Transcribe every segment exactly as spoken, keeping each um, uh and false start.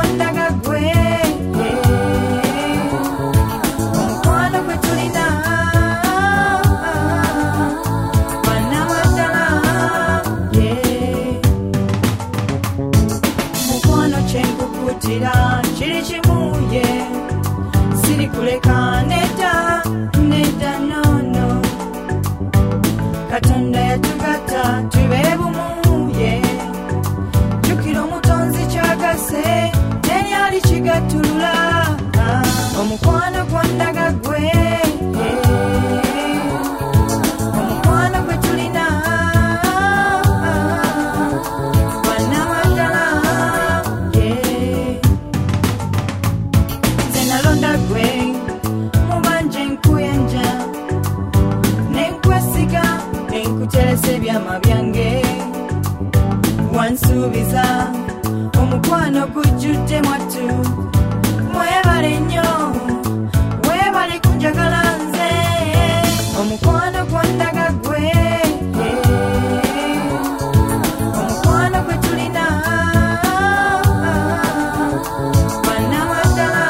gwandaga gwe omukwano gwe tulina bannamaddala mukwano kyenkukutira kiri kimu ye siri kuleka nedda nedda nono Katonda yatugatta tube bumu ye jukira omutonzi kyagase teri alikigattulula omukwano gwandaga gwe omukwano gwe tulina bannamaddala nze nalonda gwe mubanje nkuyanja nenkwesiga nenkuteresa ebyama byange wansuubiza omukwano gujjudde mwattu mwebale nnyo weebale kunjagala nze omukwano gwandaga gwe omukwano gwe tulina bannamaddala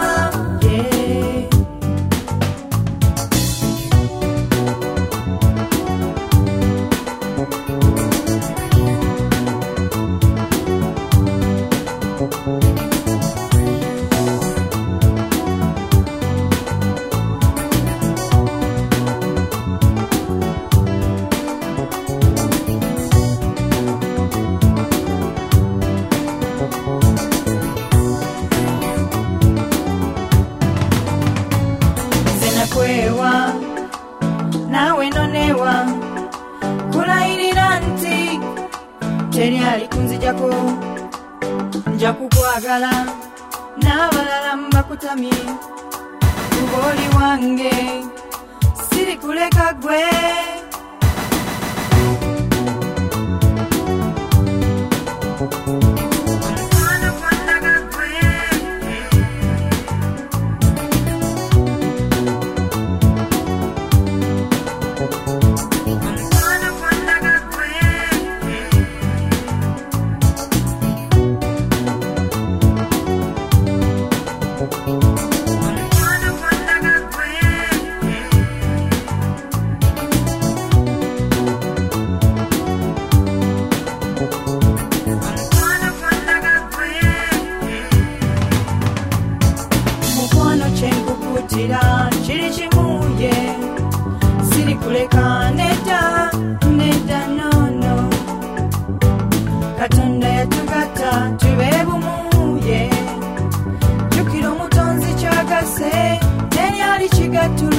kwewa nawe nonewa kulayirira nti teri alikunzijako nja kukwagala n'abalala mbakutamye kuboli wange siri kuleka gwe kiri kimu ye siri kuleka nedda nedda nono Katonda yatugatta tube bumu ye jukira omutonzi kyagase teri alikigattulula